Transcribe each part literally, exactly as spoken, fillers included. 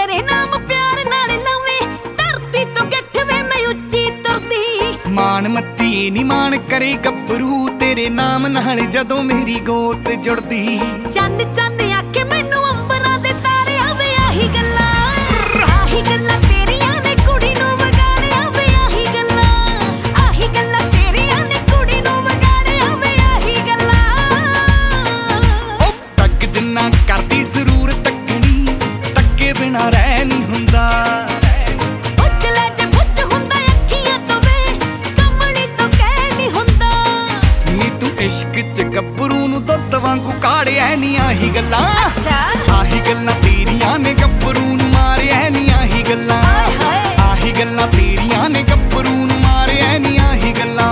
तेरे नाम प्यार नाल लावे धरती तो गठवे मैं उच्ची तुरदी मान मत्ती नी मान करे गभरू तेरे नाम नाल जदों मेरी गोत जुड़दी चंद चंद आखे मैनू अंबरां दे तारे आवे आही गल्लां आही गल्लां तेरियां ने कुड़ी नूं वगाड़िया वे आही गल्लां आही गल्लां तेरियां ने कुड़ी नूं वगाड़िया वे आही गल्लां ओ तक जिन्ना करदी जरूर तकनी तक्के बिना रह नहीं हुंदा इश्क च गभरू नूं दुध वांगू काढ़िया नी आही गल्लां आही गल्लां तेरियां ने गभरू नूं मारिया नी आही गल्लां आही गल्लां तेरियां ने गभरू नूं मारिया नी आही गल्लां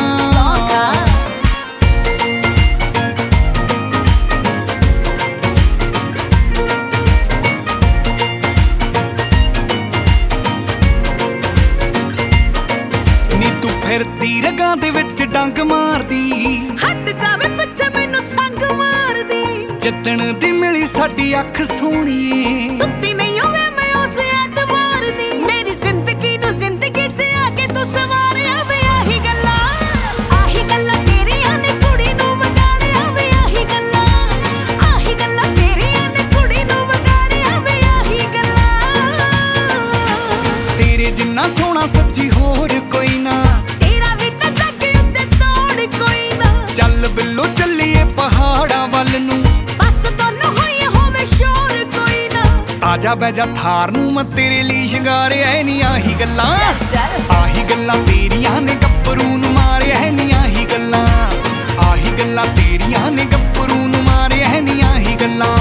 नी तू फिरदी रगां दे विच डंग मारदी हट जावे पिछे मैनू संग मारदी जिद्दण दी मिली साडी अख सोहणीए सुत्ती नहीं होवे मैं उस एतवार दी मेरी जिंदगी नू जिंदगी च आके तू सवारिया वे आही गल्लां आही गल्लां तेरियां ने कुड़ी नूं वगाड़िया वे आही गल्लां आही गल्लां तेरियां ने कुड़ी नूं वगाड़िया वे आही गल्लां तेरे जिन्ना सोहना सच्ची होर कोई ना तेरा भी तां जग उत्ते तोड़ कोई ना चल बिल्लो चलिए पहाड़ा वल नूं बस दोनों होई होवे शोर कोई ना आजा बैजा थार नूं मैं तेरे लिए शिंगारिया नी आही गल्लां आही गल्लां तेरियां ने गभरू नूं मारिया नी आही गल्लां आही गल्लां तेरियां ने गभरू नूं मारिया नी आही गल्लां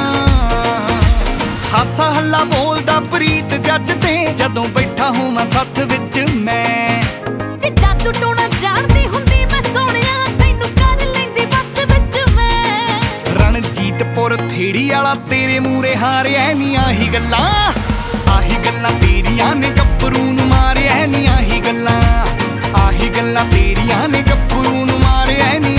हासा हल्ला बोलदा प्रीत जज ते जदों बैठा होवां सत्थ विच मैं जे जादू टोना जाणदी हुंदी मैं सोहणिया तैनू कर लैंदी बस विच मैं रणजीतपुर थेड़ी वाला तेरे मूरे हारिया नी आही गल्लां आही गल्लां तेरियां ने गभरू नूं मारिया नी आही गल्लां आही गल्लां तेरियां ने गभरू नूं मारिया नी